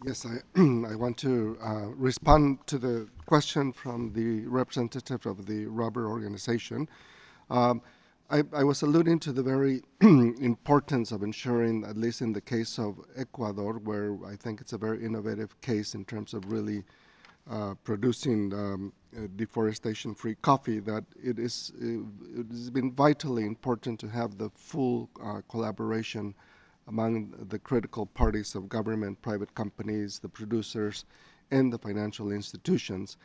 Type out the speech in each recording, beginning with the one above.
Yes, I want to respond to the question from the representative of the rubber organization. Um, I was alluding to the very importance of ensuring, at least in the case of Ecuador, where I think it's a very innovative case in terms of really producing deforestation-free coffee, that it has been vitally important to have the full collaboration among the critical parties of government, private companies, the producers, and the financial institutions.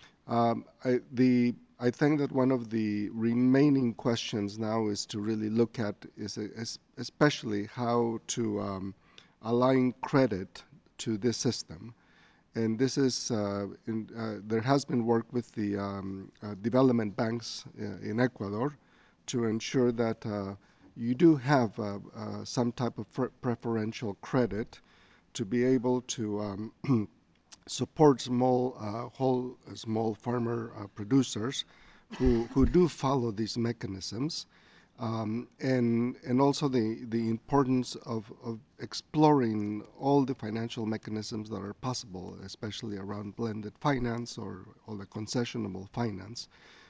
I think that one of the remaining questions now is to really look at is especially how to align credit to this system. And this is, there has been work with the development banks in Ecuador to ensure that you do have some type of preferential credit to be able to support small farmer producers who do follow these mechanisms, and also the importance of exploring all the financial mechanisms that are possible, especially around blended finance or the concessionable finance.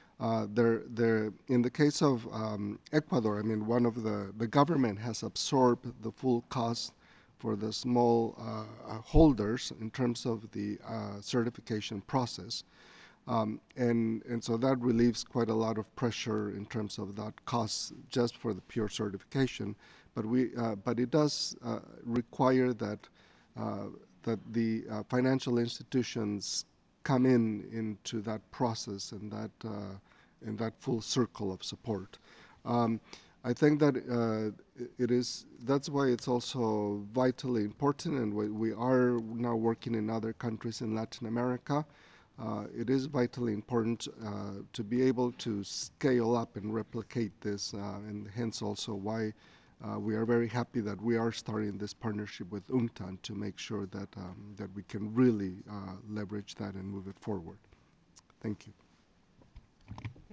In the case of Ecuador, I mean, the government has absorbed the full cost for the small holders in terms of the certification process. And so that relieves quite a lot of pressure in terms of that cost just for the pure certification. But it does require that the financial institutions come into that process and in that full circle of support. Um, I think that that's why it's also vitally important, and we are now working in other countries in Latin America. It is vitally important to be able to scale up and replicate this, and hence also why we are very happy that we are starting this partnership with UNCTAD to make sure that we can really leverage that and move it forward. Thank you.